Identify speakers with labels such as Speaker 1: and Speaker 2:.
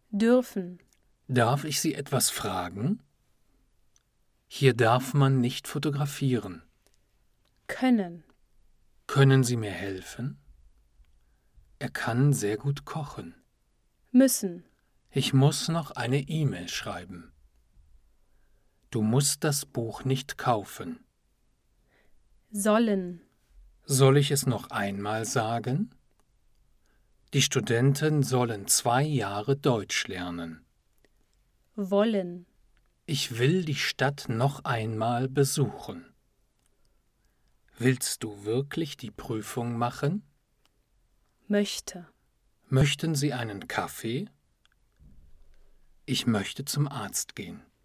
Speaker 1: dürfen,
Speaker 2: Darf ich Sie etwas fragen? Hier darf man nicht fotografieren.
Speaker 1: können,
Speaker 2: Können Sie mir helfen? Er kann sehr gut kochen.
Speaker 1: müssen,
Speaker 2: Ich muss noch eine E-Mail schreiben. Du musst das Buch nicht kaufen.
Speaker 1: sollen,
Speaker 2: Soll ich es noch einmal sagen? Die Studenten sollen 2 Jahre Deutsch lernen.
Speaker 1: wollen,
Speaker 2: Ich will die Stadt noch einmal besuchen. Willst du wirklich die Prüfung machen?
Speaker 1: möchte,
Speaker 2: Möchten Sie einen Kaffee? Ich möchte zum Arzt gehen.